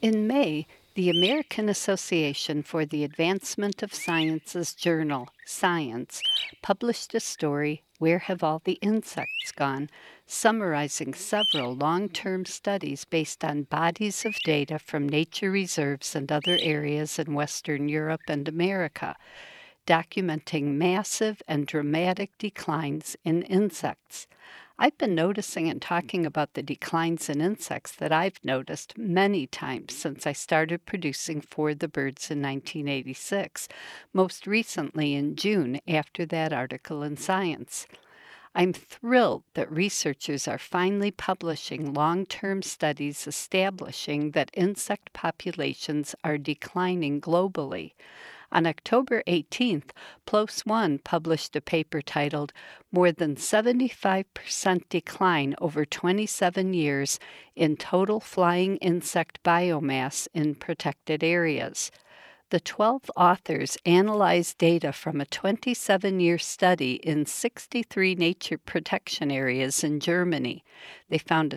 In May, the American Association for the Advancement of Science's journal, Science, published a story, Where Have All the Insects Gone?, summarizing several long term studies based on bodies of data from nature reserves and other areas in Western Europe and America, documenting massive and dramatic declines in insects. I've been noticing and talking about the declines in insects that I've noticed many times since I started producing For the Birds in 1986, most recently in June after that article in Science. I'm thrilled that researchers are finally publishing long term studies establishing that insect populations are declining globally. On October 18th, PLOS One published a paper titled More Than 75% Decline Over 27 Years in Total Flying Insect Biomass in Protected Areas. The 12 authors analyzed data from a 27-year study in 63 nature protection areas in Germany. They found a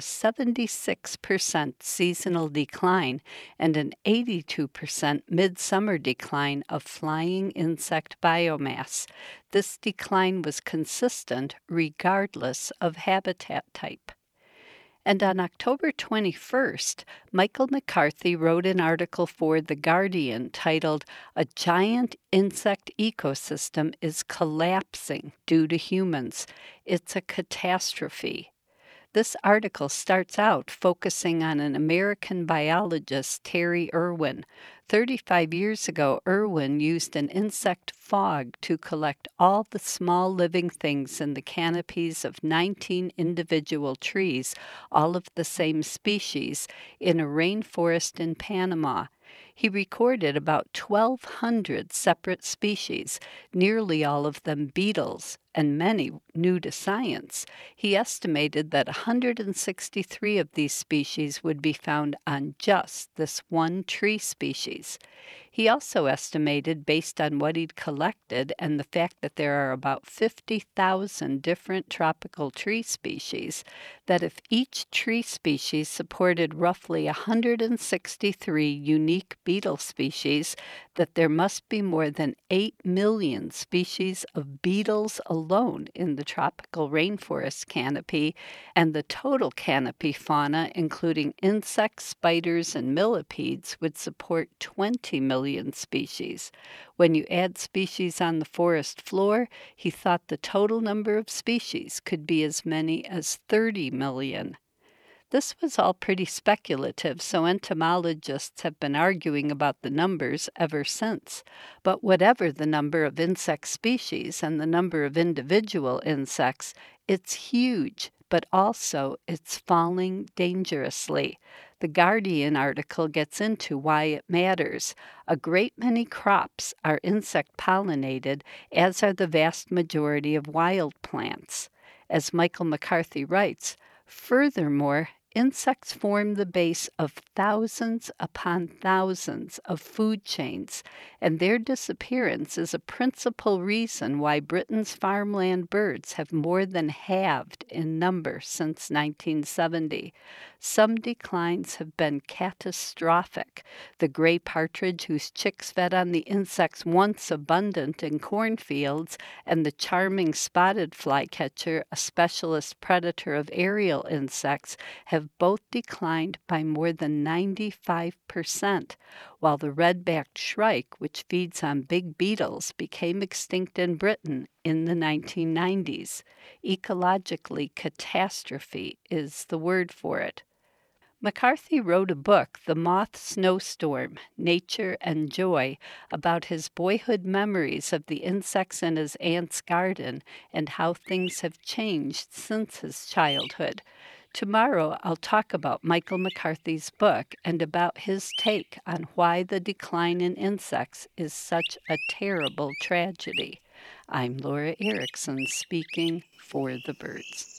76% seasonal decline and an 82% midsummer decline of flying insect biomass. This decline was consistent regardless of habitat type. And on October 21st, Michael McCarthy wrote an article for The Guardian titled, A Giant Insect Ecosystem is Collapsing Due to Humans. It's a Catastrophe. This article starts out focusing on an American biologist, Terry Irwin. 35 years ago, Irwin used an insect fog to collect all the small living things in the canopies of 19 individual trees, all of the same species, in a rainforest in Panama. He recorded about 1,200 separate species, nearly all of them beetles, and many new to science. He estimated that 163 of these species would be found on just this one tree species. He also estimated, based on what he'd collected and the fact that there are about 50,000 different tropical tree species, that if each tree species supported roughly 163 unique beetle species, that there must be more than 8 million species of beetles alone in the tropical rainforest canopy, and the total canopy fauna, including insects, spiders, and millipedes, would support 20 million species. When you add species on the forest floor, he thought the total number of species could be as many as 30 million. This was all pretty speculative, so entomologists have been arguing about the numbers ever since. But whatever the number of insect species and the number of individual insects, it's huge, but also it's falling dangerously. The Guardian article gets into why it matters. A great many crops are insect pollinated, as are the vast majority of wild plants. As Michael McCarthy writes, furthermore, insects form the base of thousands upon thousands of food chains, and their disappearance is a principal reason why Britain's farmland birds have more than halved in number since 1970. Some declines have been catastrophic. The gray partridge, whose chicks fed on the insects once abundant in cornfields, and the charming spotted flycatcher, a specialist predator of aerial insects, have both declined by more than 95%, while the red-backed shrike, which feeds on big beetles, became extinct in Britain in the 1990s. Ecologically, catastrophe is the word for it. McCarthy wrote a book, The Moth Snowstorm, Nature and Joy, about his boyhood memories of the insects in his aunt's garden and how things have changed since his childhood. Tomorrow, I'll talk about Michael McCarthy's book and about his take on why the decline in insects is such a terrible tragedy. I'm Laura Erickson, speaking for the birds.